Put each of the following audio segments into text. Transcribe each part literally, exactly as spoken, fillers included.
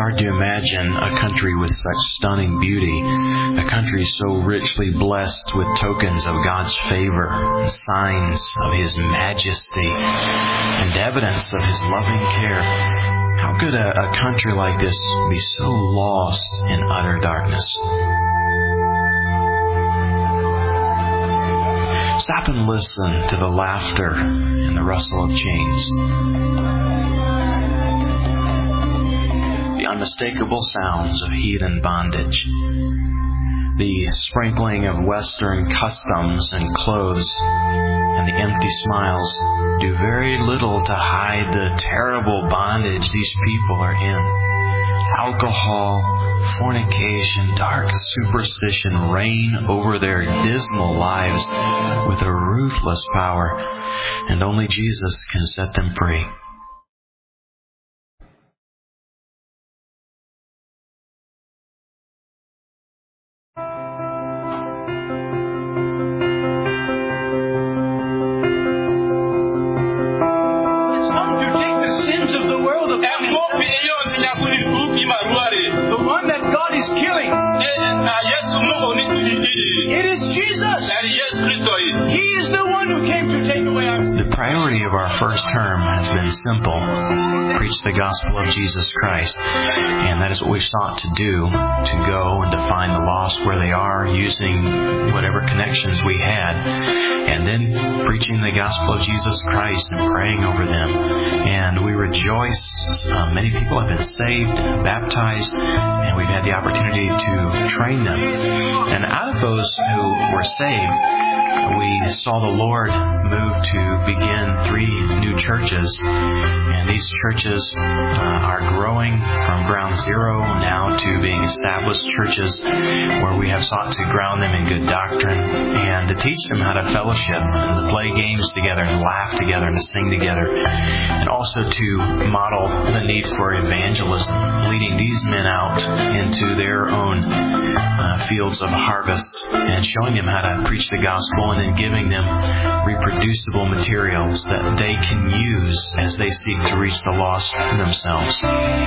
hard to imagine a country with such stunning beauty, a country so richly blessed with tokens of God's favor, signs of His majesty, and evidence of His loving care. How could a, a country like this be so lost in utter darkness? Stop and listen to the laughter and the rustle of chains. The unmistakable sounds of heathen bondage. The sprinkling of Western customs and clothes and the empty smiles do very little to hide the terrible bondage these people are in. Alcohol, fornication, dark superstition reign over their dismal lives with a ruthless power, and only Jesus can set them free. The priority of our first term has been simple. Preach the gospel of Jesus Christ. And that is what we've sought to do, to go and to find the lost where they are, using whatever connections we had, and then preaching the gospel of Jesus Christ and praying over them. And we rejoice. Uh, many people have been saved, baptized, and we've had the opportunity to train them. And out of those who were saved, we saw the Lord move to begin three new churches. And these churches uh, are growing from ground zero now to being established churches where we have sought to ground them in good doctrine and to teach them how to fellowship and to play games together and laugh together and to sing together. And also to model the need for evangelism, leading these men out into their own uh, fields of harvest and showing them how to preach the gospel, and then giving them reproducible materials that they can use as they seek to reach the lost themselves.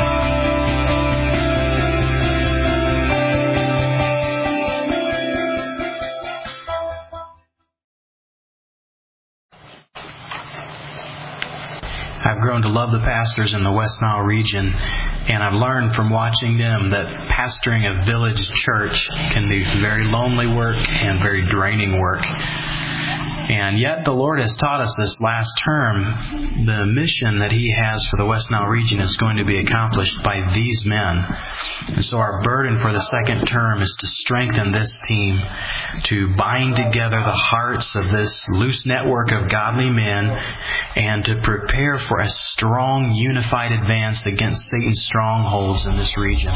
I've grown to love the pastors in the West Nile region, and I've learned from watching them that pastoring a village church can be very lonely work and very draining work. And yet the Lord has taught us this last term, the mission that He has for the West Nile region is going to be accomplished by these men. And so our burden for the second term is to strengthen this team, to bind together the hearts of this loose network of godly men, and to prepare for a strong, unified advance against Satan's strongholds in this region.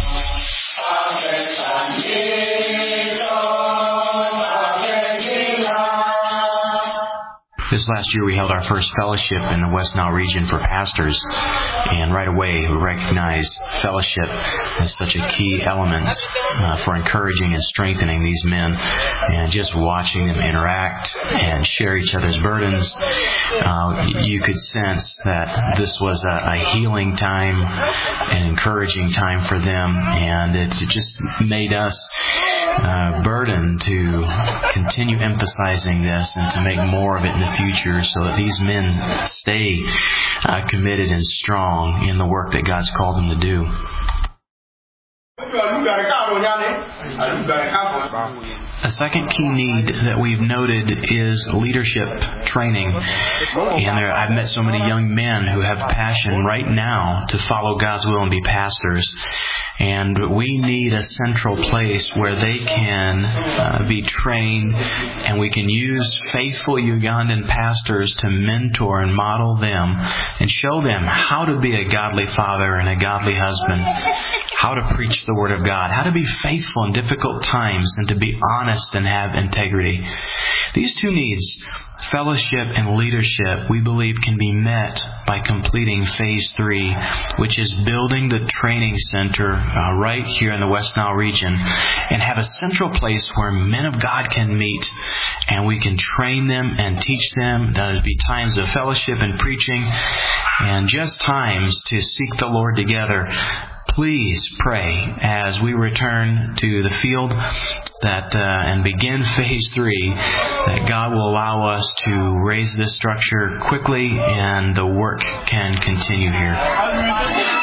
This last year we held our first fellowship in the West Nile region for pastors, and right away we recognized fellowship as such a key element uh, for encouraging and strengthening these men, and just watching them interact and share each other's burdens. Uh, you could sense that this was a, a healing time, an encouraging time for them, and it just made us uh, burdened to continue emphasizing this and to make more of it in the future, so that these men stay uh, committed and strong in the work that God's called them to do. A second key need that we've noted is leadership training. And there, I've met so many young men who have passion right now to follow God's will and be pastors. And we need a central place where they can uh, be trained, and we can use faithful Ugandan pastors to mentor and model them and show them how to be a godly father and a godly husband, how to preach the Word of God, how to be faithful in difficult times, and to be honest and have integrity. These two needs, fellowship and leadership, we believe can be met by completing phase three, which is building the training center uh, right here in the West Nile region, and have a central place where men of God can meet, and we can train them and teach them. There'll be times of fellowship and preaching, and just times to seek the Lord together. please pray as we return to the field that uh, and begin phase three, that God will allow us to raise this structure quickly and the work can continue here.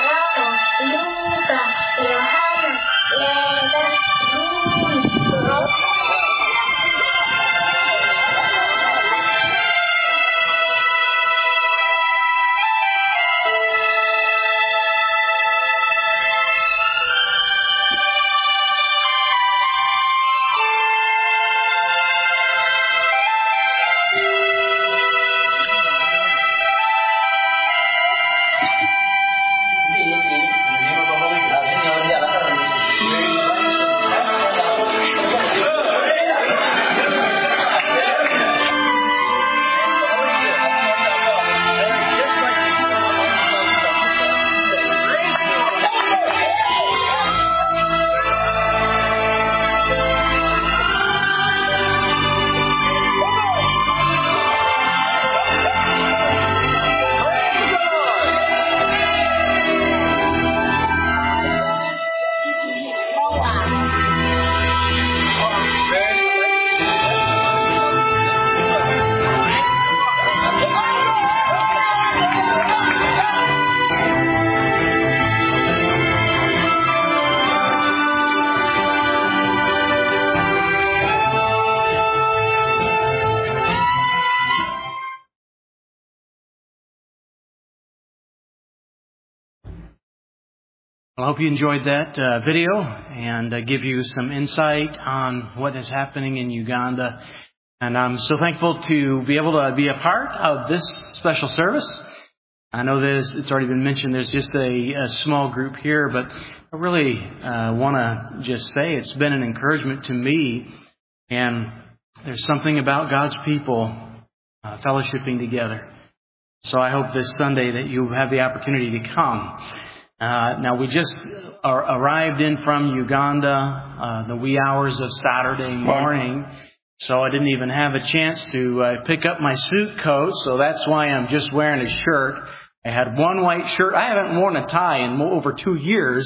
Well, I hope you enjoyed that uh, video and uh, give you some insight on what is happening in Uganda. And I'm so thankful to be able to be a part of this special service. I know there's, it's already been mentioned, there's just a, a small group here, but I really uh, want to just say it's been an encouragement to me. And there's something about God's people uh, fellowshipping together. So I hope this Sunday that you have the opportunity to come. Uh, now, we just are arrived in from Uganda, uh, the wee hours of Saturday morning, so I didn't even have a chance to uh, pick up my suit coat, so that's why I'm just wearing a shirt. I had one white shirt. I haven't worn a tie in over two years.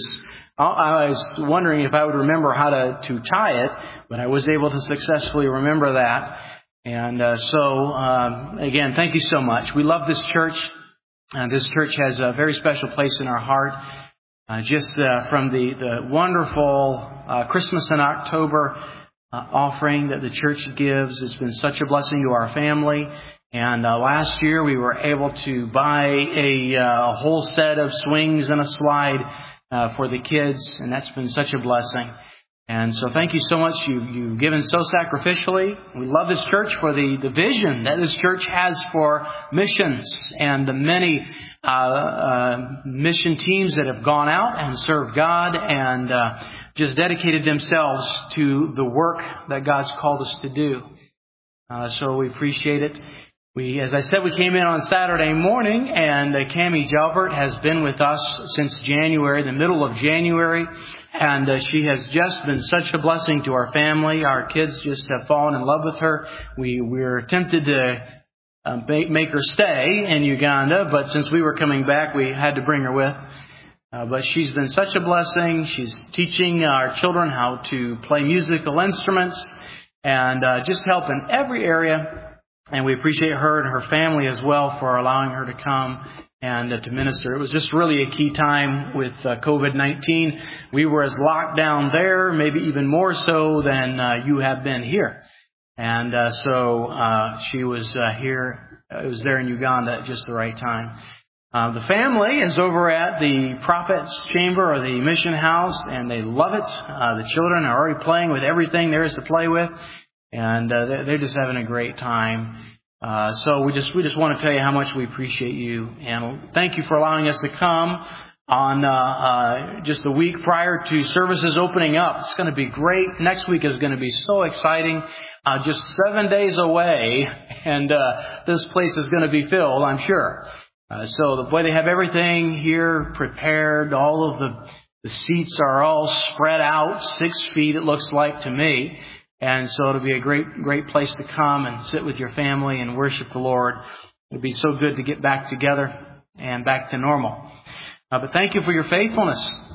I was wondering if I would remember how to, to tie it, but I was able to successfully remember that. And uh, so, um, again, thank you so much. We love this church. Uh, this church has a very special place in our heart. Uh, just uh, from the, the wonderful uh, Christmas and October uh, offering that the church gives, it's been such a blessing to our family. And uh, last year we were able to buy a, uh, a whole set of swings and a slide uh, for the kids, and that's been such a blessing. And so thank you so much. You, you've given so sacrificially. We love this church for the, the vision that this church has for missions and the many uh, uh, mission teams that have gone out and served God and uh, just dedicated themselves to the work that God's called us to do. Uh, so we appreciate it. We, as I said, we came in on Saturday morning, and uh, Cammie Jalbert has been with us since January, the middle of January, and uh, she has just been such a blessing to our family. Our kids just have fallen in love with her. We we're tempted to uh, make, make her stay in Uganda, but since we were coming back, we had to bring her with. Uh, but she's been such a blessing. She's teaching our children how to play musical instruments and uh, just help in every area. And we appreciate her and her family as well for allowing her to come and uh, to minister. It was just really a key time with uh, covid nineteen. We were as locked down there, maybe even more so than uh, you have been here. And uh, so uh, she was uh, here. It was there in Uganda at just the right time. Uh, the family is over at the Prophet's Chamber or the Mission House, and they love it. Uh, the children are already playing with everything there is to play with. And uh, they're just having a great time. Uh, so we just we just want to tell you how much we appreciate you, and thank you for allowing us to come on uh, uh, just the week prior to services opening up. It's going to be great. Next week is going to be so exciting. Uh, just seven days away, and uh, this place is going to be filled, I'm sure. Uh, so the way they have everything here prepared, all of the the seats are all spread out six feet. It looks like to me. And so it'll be a great, great place to come and sit with your family and worship the Lord. It'll be so good to get back together and back to normal. Uh, but thank you for your faithfulness.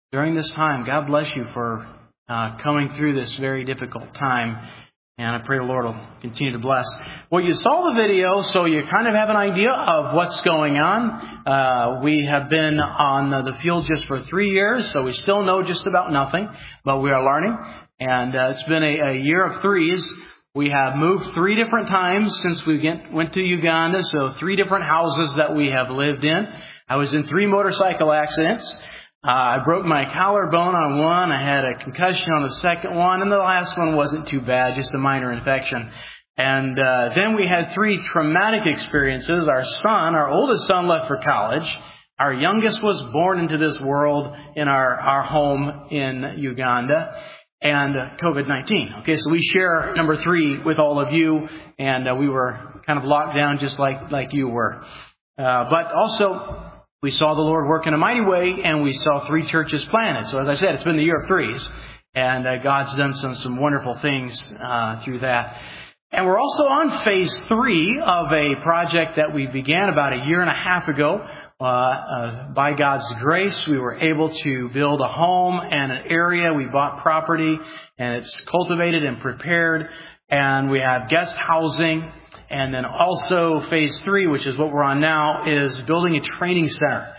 during this time. God bless you for uh, coming through this very difficult time. And I pray the Lord will continue to bless. Well, you saw the video, so you kind of have an idea of what's going on. Uh, we have been on the field just for three years, so we still know just about nothing, but we are learning. And uh, it's been a, a year of threes. We have moved three different times since we get, went to Uganda, so three different houses that we have lived in. I was in three motorcycle accidents. Uh, I broke my collarbone on one. I had a concussion on the second one. And the last one wasn't too bad, just a minor infection. And uh, then we had three traumatic experiences. Our son, our oldest son, left for college. Our youngest was born into this world in our, our home in Uganda. And uh, covid nineteen. Okay, so we share number three with all of you. And uh, we were kind of locked down just like, like you were. Uh, but also, we saw the Lord work in a mighty way, and we saw three churches planted. So as I said, it's been the year of threes, and uh, God's done some, some wonderful things uh, through that. And we're also on phase three of a project that we began about a year and a half ago. Uh, uh, by God's grace, we were able to build a home and an area. We bought property, and it's cultivated and prepared, and we have guest housing. And then also phase three, which is what we're on now, is building a training center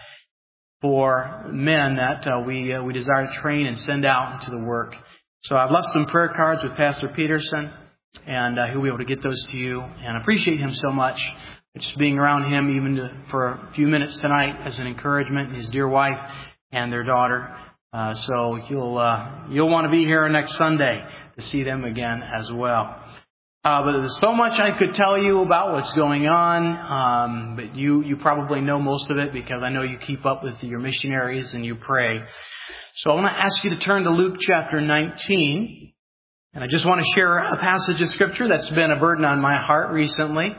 for men that uh, we uh, we desire to train and send out into the work. So I've left some prayer cards with Pastor Peterson, and uh, he'll be able to get those to you. And I appreciate him so much, just being around him even to, for a few minutes tonight as an encouragement, and his dear wife and their daughter. Uh, so you'll uh, you'll want to be here next Sunday to see them again as well. Uh, but there's so much I could tell you about what's going on, um, but you, you probably know most of it because I know you keep up with your missionaries and you pray. So I want to ask you to turn to Luke chapter nineteen. And I just want to share a passage of Scripture that's been a burden on my heart recently.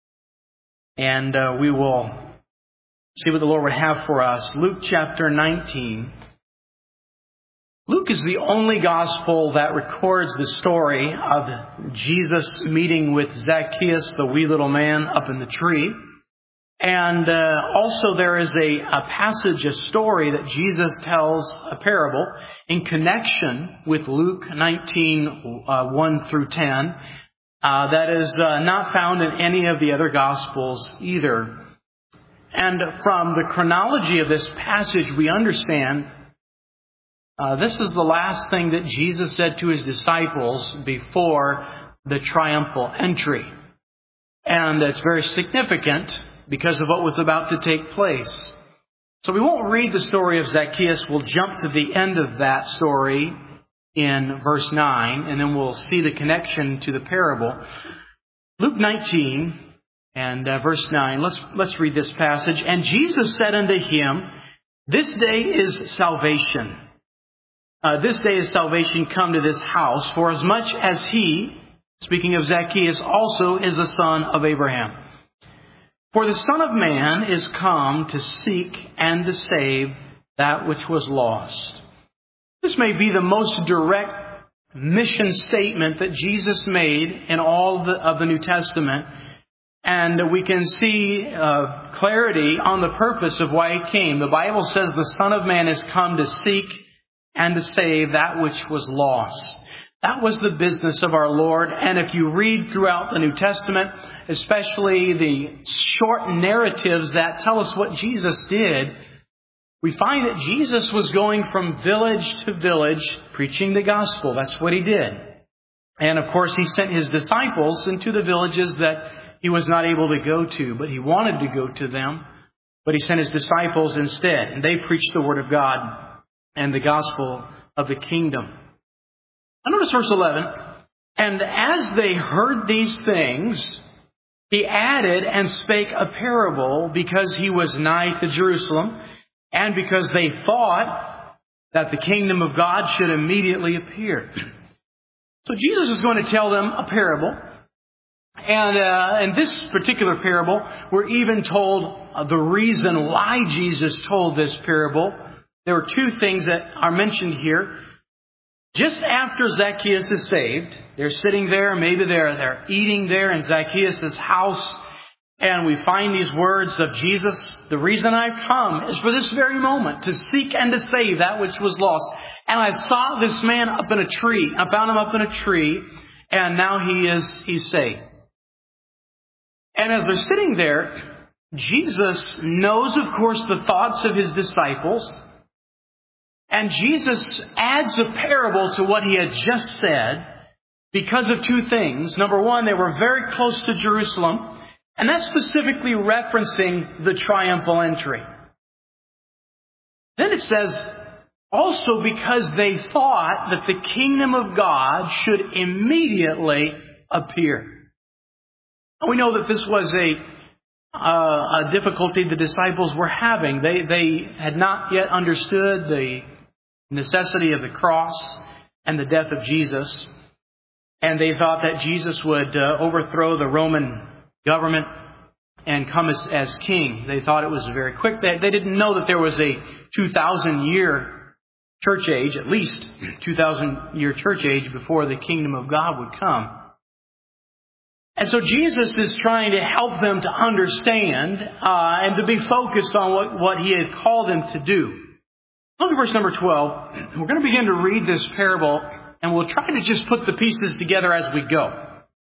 And uh, we will see what the Lord would have for us. Luke chapter nineteen. Luke is the only gospel that records the story of Jesus meeting with Zacchaeus, the wee little man, up in the tree. And uh, also there is a, a passage, a story that Jesus tells, a parable, in connection with Luke nineteen, uh, one through ten, uh, that is uh, not found in any of the other gospels either. And from the chronology of this passage, we understand Uh, this is the last thing that Jesus said to his disciples before the triumphal entry. And it's very significant because of what was about to take place. So we won't read the story of Zacchaeus. We'll jump to the end of that story in verse nine, and then we'll see the connection to the parable. Luke nineteen and uh, verse nine. Let's, let's read this passage. And Jesus said unto him, This day is salvation. Uh, this day is salvation come to this house, for as much as he, speaking of Zacchaeus, also is the son of Abraham. For the Son of Man is come to seek and to save that which was lost. This may be the most direct mission statement that Jesus made in all of the, of the New Testament. And we can see uh, clarity on the purpose of why he came. The Bible says the Son of Man is come to seek and to save that which was lost. That was the business of our Lord. And if you read throughout the New Testament, especially the short narratives that tell us what Jesus did, we find that Jesus was going from village to village preaching the gospel. That's what he did. And of course, he sent his disciples into the villages that he was not able to go to, but he wanted to go to them. But he sent his disciples instead, and they preached the word of God and the gospel of the kingdom. Now notice verse eleven. And as they heard these things, he added and spake a parable, because he was nigh to Jerusalem, and because they thought that the kingdom of God should immediately appear. So Jesus is going to tell them a parable. And uh, in this particular parable, we're even told uh, the reason why Jesus told this parable. There were two things that are mentioned here. Just after Zacchaeus is saved, they're sitting there, maybe they're, they're eating there in Zacchaeus' house, And we find these words of Jesus, the reason I've come is for this very moment, to seek and to save that which was lost. And I saw this man up in a tree. I found him up in a tree, and now he is, he's saved. And as they're sitting there, Jesus knows, of course, the thoughts of his disciples. And Jesus adds a parable to what he had just said because of two things. Number one, they were very close to Jerusalem. And that's specifically referencing the triumphal entry. Then it says, also because they thought that the kingdom of God should immediately appear. And we know that this was a, uh, a difficulty the disciples were having. They, they had not yet understood the necessity of the cross and the death of Jesus. And they thought that Jesus would uh, overthrow the Roman government and come as, as king. They thought it was very quick. They, they didn't know that there was a two thousand year church age, at least two thousand year church age before the kingdom of God would come. And so Jesus is trying to help them to understand uh, and to be focused on what, what he had called them to do. Look at verse number twelve. We're going to begin to read this parable, and we'll try to just put the pieces together as we go.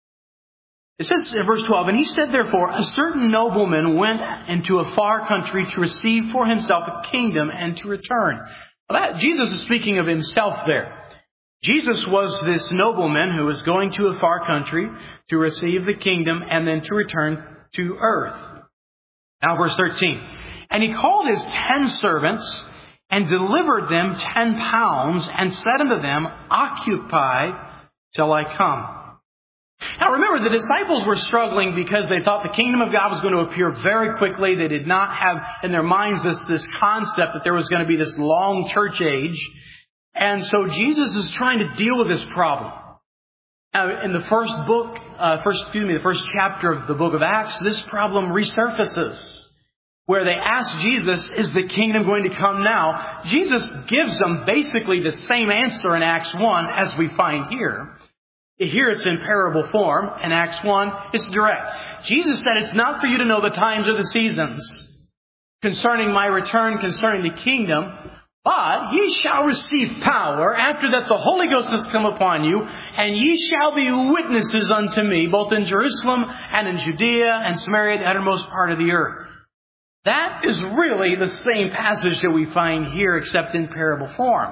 It says in verse twelve, and he said, therefore, a certain nobleman went into a far country to receive for himself a kingdom and to return. Well, that, Jesus is speaking of himself there. Jesus was this nobleman who was going to a far country to receive the kingdom and then to return to earth. Now verse thirteen. And he called his ten servants and delivered them ten pounds and said unto them, occupy till I come. Now remember, the disciples were struggling because they thought the kingdom of God was going to appear very quickly. They did not have in their minds this, this concept that there was going to be this long church age. And so Jesus is trying to deal with this problem. Now, in the first book, uh, first, excuse me, the first chapter of the book of Acts, this problem resurfaces, where they ask Jesus, is the kingdom going to come now? Jesus gives them basically the same answer in Acts one as we find here. Here it's in parable form. In Acts one, it's direct. Jesus said, it's not for you to know the times or the seasons concerning my return, concerning the kingdom, but ye shall receive power after that the Holy Ghost has come upon you, and ye shall be witnesses unto me, both in Jerusalem and in Judea and Samaria, the uttermost part of the earth. That is really the same passage that we find here, except in parable form.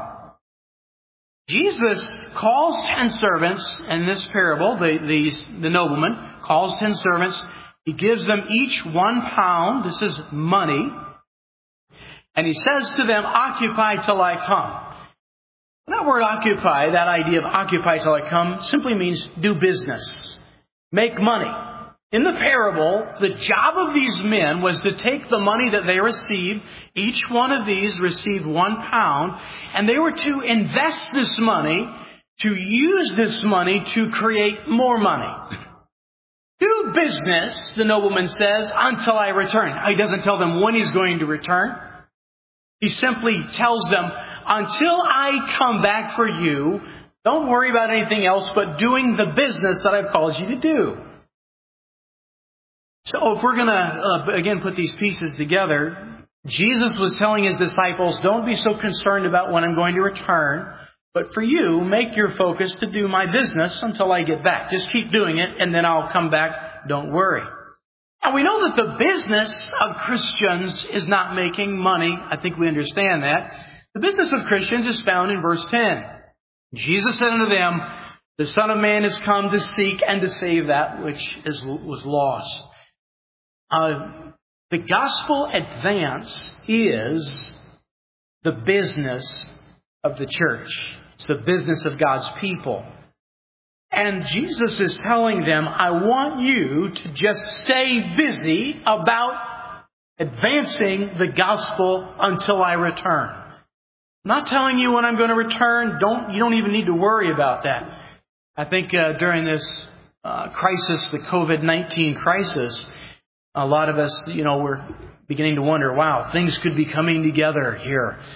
Jesus calls ten servants in this parable. The, the, the nobleman calls ten servants. He gives them each one pound. This is money. And he says to them, occupy till I come. That word occupy, that idea of occupy till I come, simply means do business. Make money. In the parable, the job of these men was to take the money that they received. Each one of these received one pound. And they were to invest this money, to use this money to create more money. Do business, the nobleman says, until I return. He doesn't tell them when he's going to return. He simply tells them, until I come back for you, don't worry about anything else but doing the business that I've called you to do. So if we're going to, uh, again, put these pieces together, Jesus was telling his disciples, don't be so concerned about when I'm going to return, but for you, make your focus to do my business until I get back. Just keep doing it, and then I'll come back. Don't worry. Now, we know that the business of Christians is not making money. I think we understand that. The business of Christians is found in verse ten. Jesus said unto them, the Son of Man is come to seek and to save that which is, was lost. Uh, the gospel advance is the business of the church. It's the business of God's people. And Jesus is telling them, I want you to just stay busy about advancing the gospel until I return. I'm not telling you when I'm going to return. Don't, you don't even need to worry about that. I think uh, during this uh, crisis, the covid nineteen crisis, a lot of us, you know, we're beginning to wonder, wow, things could be coming together here.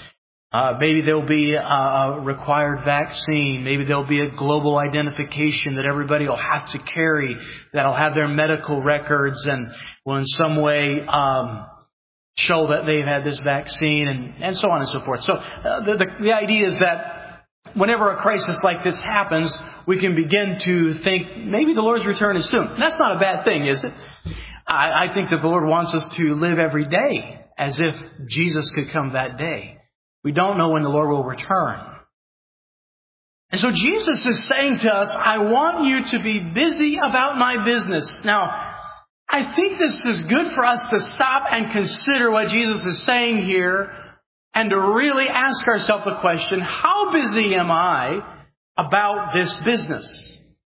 Uh, maybe there'll be a, a required vaccine. Maybe there'll be a global identification that everybody will have to carry, that'll have their medical records and will in some way um, show that they've had this vaccine, and, and so on and so forth. So uh, the, the, the idea is that whenever a crisis like this happens, we can begin to think maybe the Lord's return is soon. And that's not a bad thing, is it? I, I think that the Lord wants us to live every day as if Jesus could come that day. We don't know when the Lord will return. And so Jesus is saying to us, I want you to be busy about my business. Now, I think this is good for us to stop and consider what Jesus is saying here and to really ask ourselves the question, how busy am I about this business?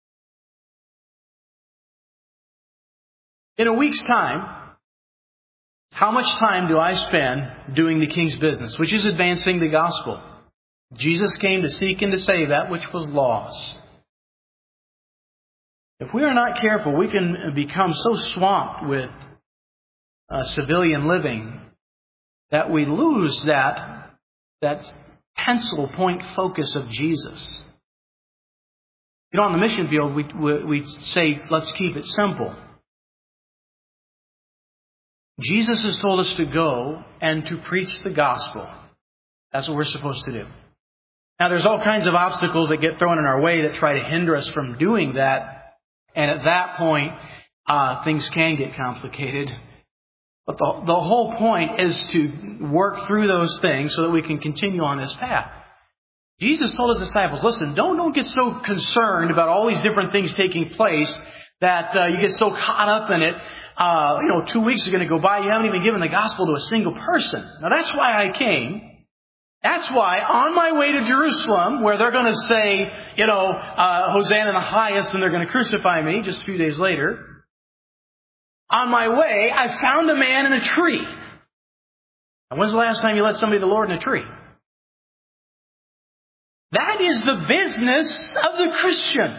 In a week's time, how much time do I spend doing the King's business, which is advancing the gospel? Jesus came to seek and to save that which was lost. If we are not careful, we can become so swamped with uh, civilian living that we lose that, that pencil point focus of Jesus. You know, on the mission field, we, we, we say, let's keep it simple. Jesus has told us to go and to preach the gospel. That's what we're supposed to do. Now, there's all kinds of obstacles that get thrown in our way that try to hinder us from doing that. And at that point, uh, things can get complicated. But the, the whole point is to work through those things so that we can continue on this path. Jesus told his disciples, listen, don't, don't get so concerned about all these different things taking place that uh, you get so caught up in it. Uh, you know, two weeks are going to go by. You haven't even given the gospel to a single person. Now, that's why I came. That's why on my way to Jerusalem, where they're going to say, you know, uh, Hosanna in the highest, and they're going to crucify me just a few days later. On my way, I found a man in a tree. And when's the last time you let somebody the Lord in a tree? That is the business of the Christian.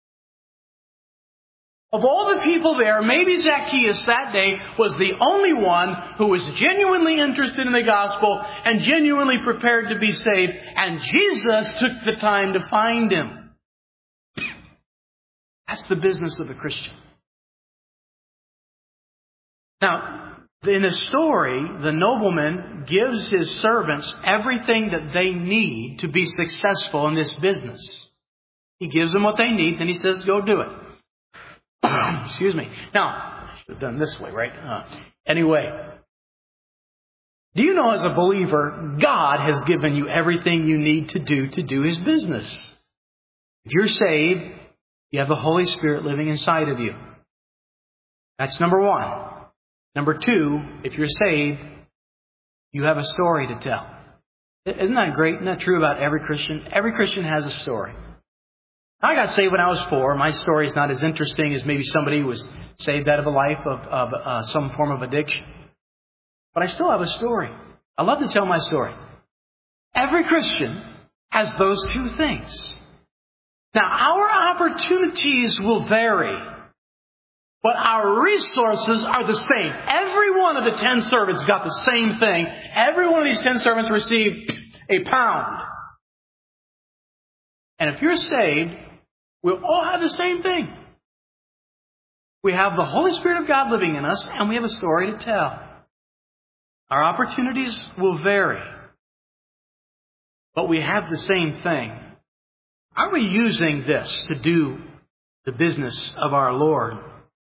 Of all the people there, maybe Zacchaeus that day was the only one who was genuinely interested in the gospel and genuinely prepared to be saved. And Jesus took the time to find him. That's the business of the Christian. Now, in the story, the nobleman gives his servants everything that they need to be successful in this business. He gives them what they need, then he says, go do it. Excuse me. Now, I should have done this way, right? Uh, anyway, do you know as a believer, God has given you everything you need to do to do His business. If you're saved, you have the Holy Spirit living inside of you. That's number one. Number two, if you're saved, you have a story to tell. Isn't that great? Isn't that true about every Christian? Every Christian has a story. I got saved when I was four. My story is not as interesting as maybe somebody who was saved out of a life of, of uh, some form of addiction. But I still have a story. I love to tell my story. Every Christian has those two things. Now, our opportunities will vary, but our resources are the same. Every one of the ten servants got the same thing. Every one of these ten servants received a pound. And if you're saved, we'll all have the same thing. We have the Holy Spirit of God living in us, and we have a story to tell. Our opportunities will vary, but we have the same thing. Are we using this to do the business of our Lord?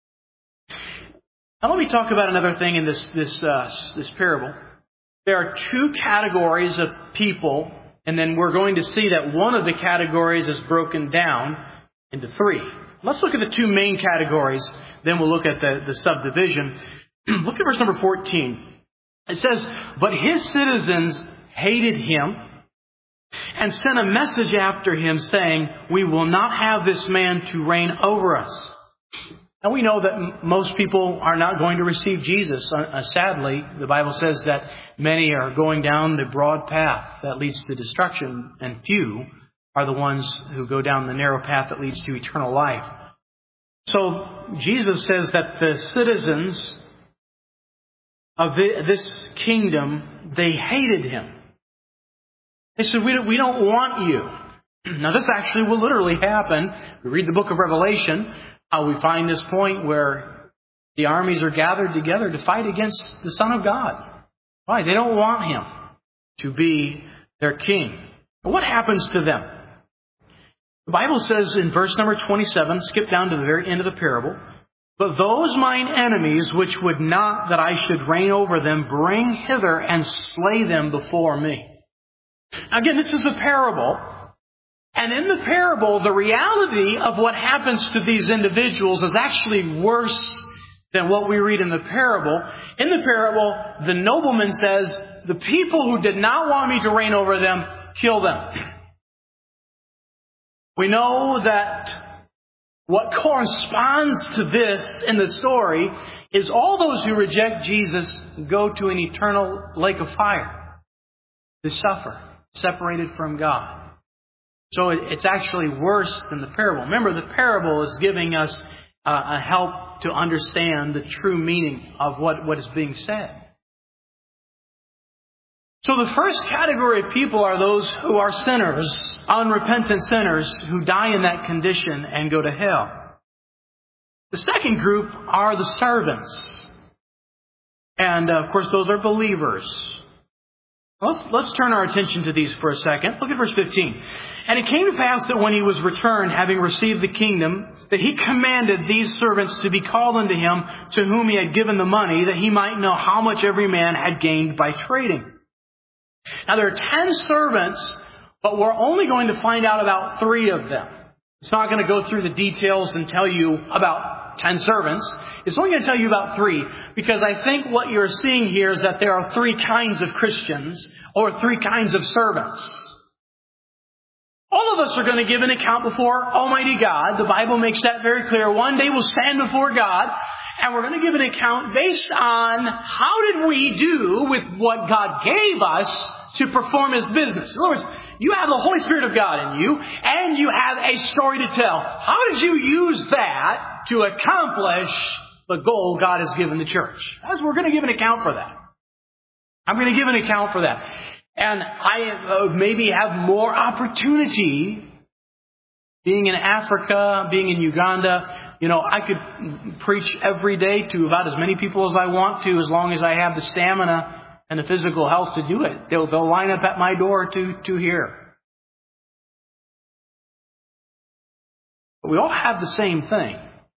Now let me talk about another thing in this this uh, this parable. There are two categories of people. And then we're going to see that one of the categories is broken down into three. Let's look at the two main categories. Then we'll look at the, the subdivision. Look at verse number fourteen. It says, but his citizens hated him and sent a message after him saying, we will not have this man to reign over us. Now we know that m- most people are not going to receive Jesus. Uh, sadly, the Bible says that many are going down the broad path that leads to destruction, and few are the ones who go down the narrow path that leads to eternal life. So Jesus says that the citizens of the, this kingdom, they hated him. They said, we don't, we don't want you. Now, this actually will literally happen. We read the book of Revelation. Uh, we find this point where the armies are gathered together to fight against the Son of God. Why? They don't want Him to be their king. But what happens to them? The Bible says in verse number twenty-seven, skip down to the very end of the parable, but those mine enemies which would not that I should reign over them, bring hither and slay them before me. Now again, this is a parable. And in the parable, the reality of what happens to these individuals is actually worse than what we read in the parable. In the parable, the nobleman says, the people who did not want me to reign over them, kill them. We know that what corresponds to this in the story is all those who reject Jesus go to an eternal lake of fire to suffer, separated from God. So it's actually worse than the parable. Remember, the parable is giving us uh, a help to understand the true meaning of what, what is being said. So the first category of people are those who are sinners, unrepentant sinners, who die in that condition and go to hell. The second group are the servants. And, uh, of course, those are believers. Let's, let's turn our attention to these for a second. Look at verse fifteen. And it came to pass that when he was returned, having received the kingdom, that he commanded these servants to be called unto him, to whom he had given the money, that he might know how much every man had gained by trading. Now there are ten servants, but we're only going to find out about three of them. It's not going to go through the details and tell you about ten servants. It's only going to tell you about three, because I think what you're seeing here is that there are three kinds of Christians, or three kinds of servants. All of us are going to give an account before Almighty God. The Bible makes that very clear. One day we'll stand before God, and we're going to give an account based on how did we do with what God gave us to perform His business. In other words, you have the Holy Spirit of God in you, and you have a story to tell. How did you use that to accomplish the goal God has given the church? As we're going to give an account for that. I'm going to give an account for that. And I uh, maybe have more opportunity being in Africa, being in Uganda. You know, I could preach every day to about as many people as I want to, as long as I have the stamina and the physical health to do it. They'll, they'll line up at my door to, to hear. But we all have the same thing.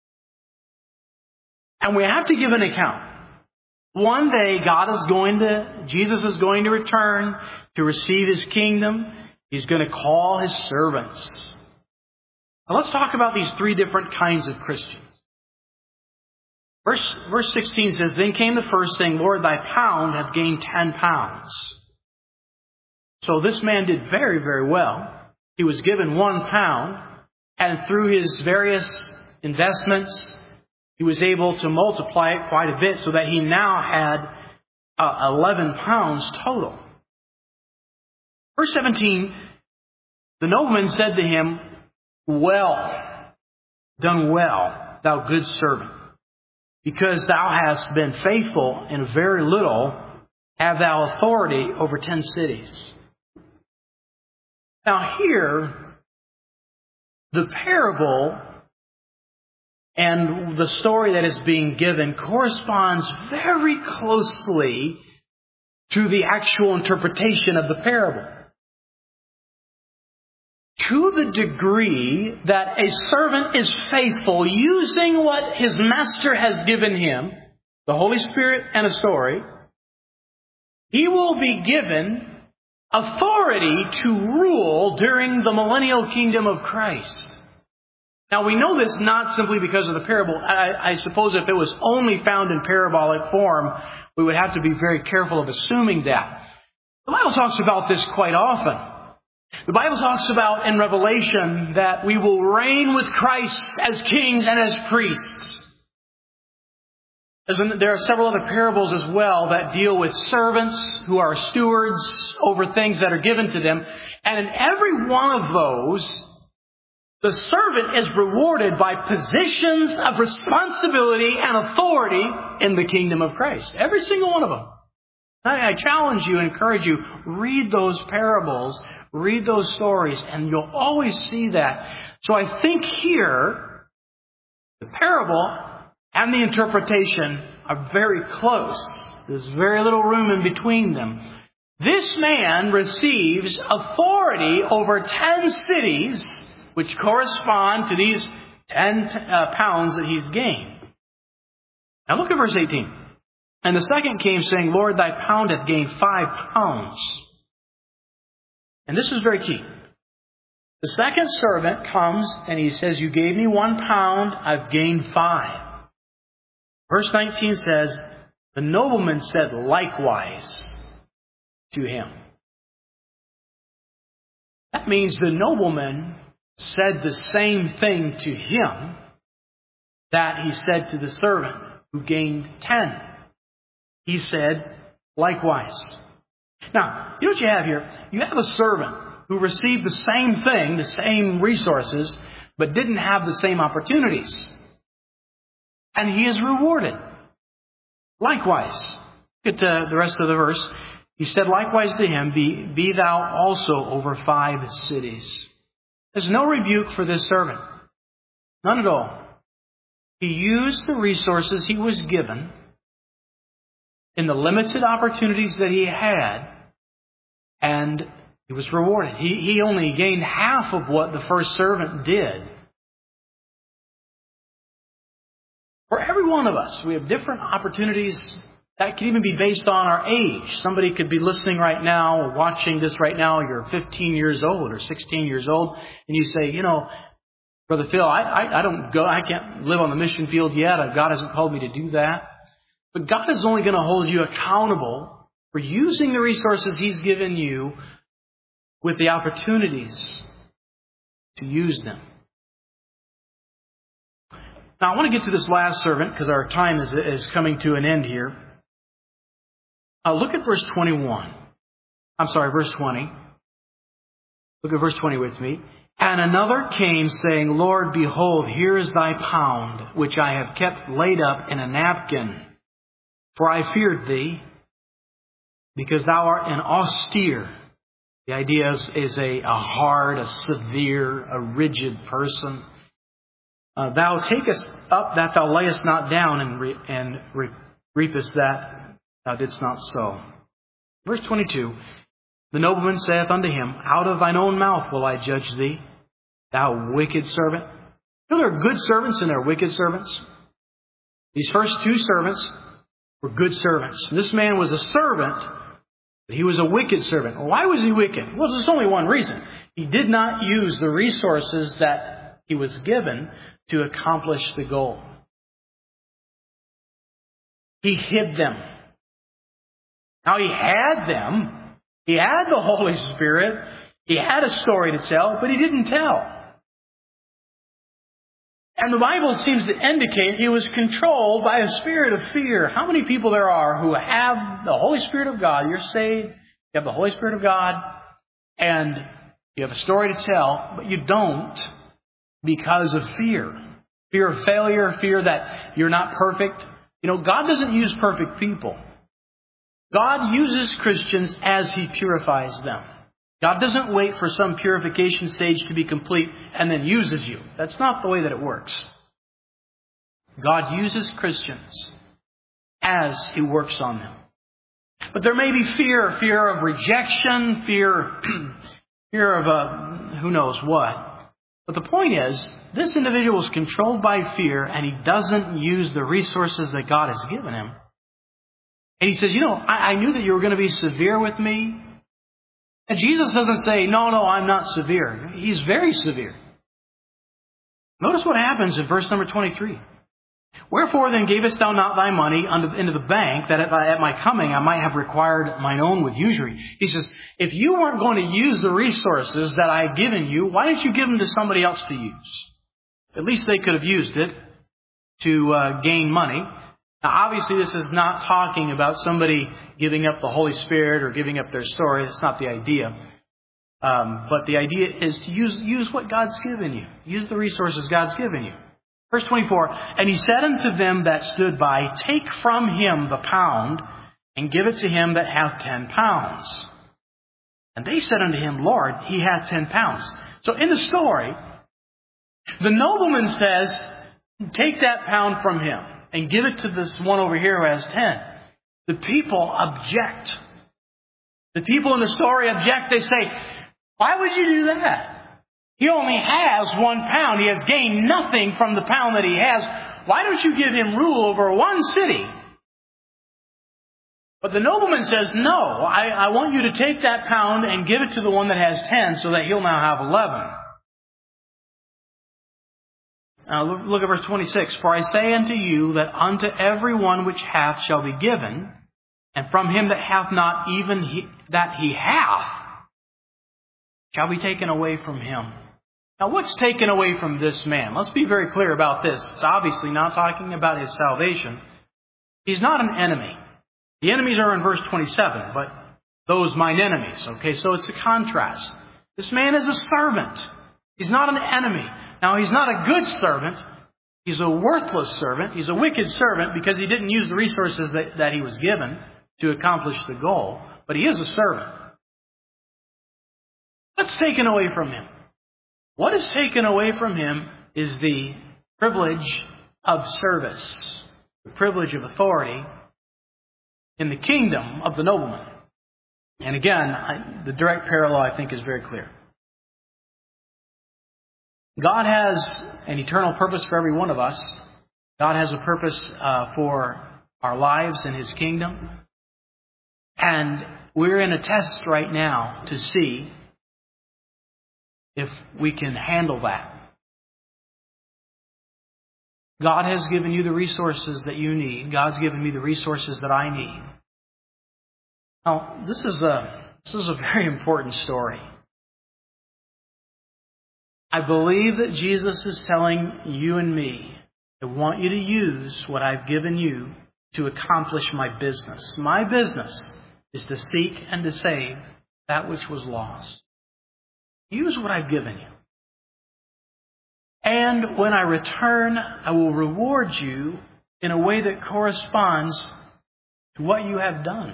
And we have to give an account. One day God is going to, Jesus is going to return to receive His kingdom. He's going to call His servants. Now let's talk about these three different kinds of Christians. Verse, verse sixteen says, Then came the first, saying, Lord, thy pound hath gained ten pounds. So this man did very, very well. He was given one pound, and through his various investments, he was able to multiply it quite a bit, so that he now had uh, eleven pounds total. Verse seventeen, the nobleman said to him, Well, done well, thou good servant. Because thou hast been faithful in very little, have thou authority over ten cities. Now here, the parable and the story that is being given corresponds very closely to the actual interpretation of the parable. To the degree that a servant is faithful, using what his master has given him, the Holy Spirit and a story, he will be given authority to rule during the millennial kingdom of Christ. Now we know this not simply because of the parable. I, I suppose if it was only found in parabolic form, we would have to be very careful of assuming that. The Bible talks about this quite often. The Bible talks about in Revelation that we will reign with Christ as kings and as priests. There are several other parables as well that deal with servants who are stewards over things that are given to them. And in every one of those, the servant is rewarded by positions of responsibility and authority in the kingdom of Christ. Every single one of them. I, I challenge you, encourage you, read those parables, read those stories, and you'll always see that. So I think here, the parable and the interpretation are very close. There's very little room in between them. This man receives authority over ten cities, which correspond to these ten uh, pounds that he's gained. Now look at verse eighteen. And the second came, saying, Lord, thy pound hath gained five pounds. And this is very key. The second servant comes and he says, you gave me one pound, I've gained five. Verse nineteen says, the nobleman said likewise to him. That means the nobleman said the same thing to him that he said to the servant who gained ten. He said likewise. Now, you know what you have here? You have a servant who received the same thing, the same resources, but didn't have the same opportunities. And he is rewarded. Likewise. Look at uh, the rest of the verse. He said likewise to him, be, be thou also over five cities. There's no rebuke for this servant. None at all. He used the resources he was given in the limited opportunities that he had, and he was rewarded. He, he only gained half of what the first servant did. For every one of us, we have different opportunities that can even be based on our age. Somebody could be listening right now or watching this right now. You're fifteen years old or sixteen years old, and you say, you know, Brother Phil, I, I, I don't go, I can't live on the mission field yet. God hasn't called me to do that. But God is only going to hold you accountable for using the resources He's given you with the opportunities to use them. Now, I want to get to this last servant because our time is, is coming to an end here. Uh, look at verse twenty-one. I'm sorry, verse twenty. Look at verse twenty with me. And another came, saying, Lord, behold, here is thy pound, which I have kept laid up in a napkin. For I feared thee, because thou art an austere. The idea is, is a, a hard, a severe, a rigid person. Uh, thou takest up that thou layest not down, and, re, and re, reapest that thou didst not sow. Verse twenty-two. The nobleman saith unto him, Out of thine own mouth will I judge thee, thou wicked servant. You know, there are good servants and there are wicked servants. These first two servants were good servants. This man was a servant, but he was a wicked servant. Why was he wicked? Well, there's only one reason. He did not use the resources that he was given to accomplish the goal. He hid them. Now, he had them. He had the Holy Spirit. He had a story to tell, but he didn't tell. And the Bible seems to indicate he was controlled by a spirit of fear. How many people there are who have the Holy Spirit of God? You're saved. You have the Holy Spirit of God. And you have a story to tell, but you don't because of fear. Fear of failure, fear that you're not perfect. You know, God doesn't use perfect people. God uses Christians as He purifies them. God doesn't wait for some purification stage to be complete and then uses you. That's not the way that it works. God uses Christians as He works on them. But there may be fear, fear of rejection, fear, fear of uh, who knows what. But the point is, this individual is controlled by fear and he doesn't use the resources that God has given him. And he says, you know, I, I knew that you were going to be severe with me. And Jesus doesn't say, no, no, I'm not severe. He's very severe. Notice what happens in verse number twenty-three. Wherefore then gavest thou not thy money into the bank, that at my coming I might have required mine own with usury? He says, if you weren't going to use the resources that I have given you, why didn't you give them to somebody else to use? At least they could have used it to uh, gain money. Now, obviously, this is not talking about somebody giving up the Holy Spirit or giving up their story. That's not the idea. Um, but the idea is to use, use what God's given you. Use the resources God's given you. Verse twenty-four, and he said unto them that stood by, take from him the pound and give it to him that hath ten pounds. And they said unto him, Lord, he hath ten pounds. So in the story, the nobleman says, take that pound from him and give it to this one over here who has ten. The people object. The people in the story object. They say, why would you do that? He only has one pound. He has gained nothing from the pound that he has. Why don't you give him rule over one city? But the nobleman says, no, I, I want you to take that pound and give it to the one that has ten so that he'll now have eleven. Now look, look at verse twenty-six. For I say unto you that unto every one which hath shall be given, and from him that hath not, even he, that he hath shall be taken away from him. Now what's taken away from this man? Let's be very clear about this. It's obviously not talking about his salvation. He's not an enemy. The enemies are in verse twenty-seven, but those mine enemies. Okay, so it's a contrast. This man is a servant. He's not an enemy. Now, he's not a good servant. He's a worthless servant. He's a wicked servant because he didn't use the resources that, that he was given to accomplish the goal. But he is a servant. What's taken away from him? What is taken away from him is the privilege of service, the privilege of authority in the kingdom of the nobleman. And again, I, the direct parallel, I think, is very clear. God has an eternal purpose for every one of us. God has a purpose uh, for our lives in His kingdom. And we're in a test right now to see if we can handle that. God has given you the resources that you need. God's given me the resources that I need. Now, this is a this is a very important story. I believe that Jesus is telling you and me, I want you to use what I've given you to accomplish my business. My business is to seek and to save that which was lost. Use what I've given you. And when I return, I will reward you in a way that corresponds to what you have done.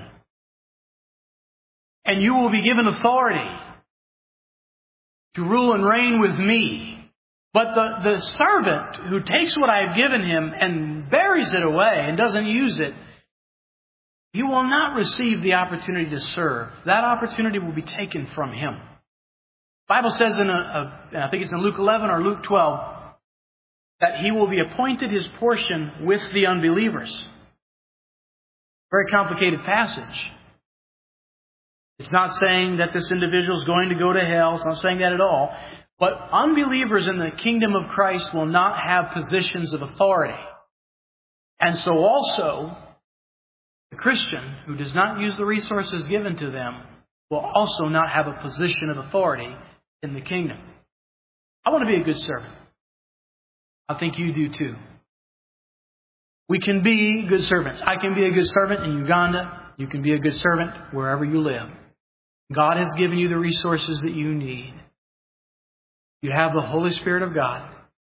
And you will be given authority to rule and reign with me. But the, the servant who takes what I've given him and buries it away and doesn't use it, he will not receive the opportunity to serve. That opportunity will be taken from him. The Bible says in, a, a, I think it's in Luke eleven or Luke twelve, that he will be appointed his portion with the unbelievers. Very complicated passage. It's not saying that this individual is going to go to hell. It's not saying that at all. But unbelievers in the kingdom of Christ will not have positions of authority. And so also, the Christian who does not use the resources given to them will also not have a position of authority in the kingdom. I want to be a good servant. I think you do too. We can be good servants. I can be a good servant in Uganda. You can be a good servant wherever you live. God has given you the resources that you need. You have the Holy Spirit of God.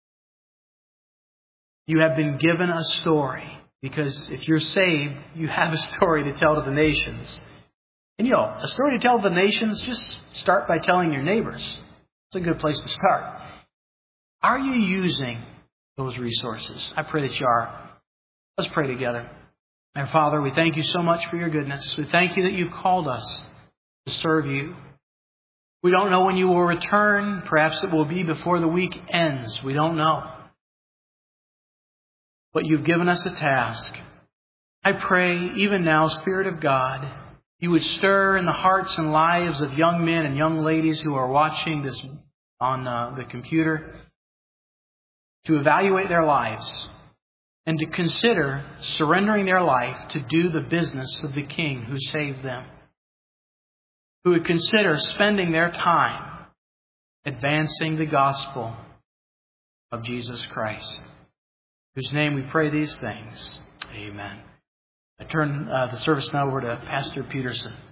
You have been given a story. Because if you're saved, you have a story to tell to the nations. And you know, a story to tell to the nations, just start by telling your neighbors. It's a good place to start. Are you using those resources? I pray that you are. Let's pray together. Our Father, we thank you so much for your goodness. We thank you that you've called us to serve you. We don't know when you will return. Perhaps it will be before the week ends. We don't know. But you've given us a task. I pray, even now, Spirit of God, you would stir in the hearts and lives of young men and young ladies who are watching this on uh, the computer to evaluate their lives and to consider surrendering their life to do the business of the King who saved them. Who would consider spending their time advancing the gospel of Jesus Christ. In whose name we pray these things. Amen. I turn uh, the service now over to Pastor Peterson.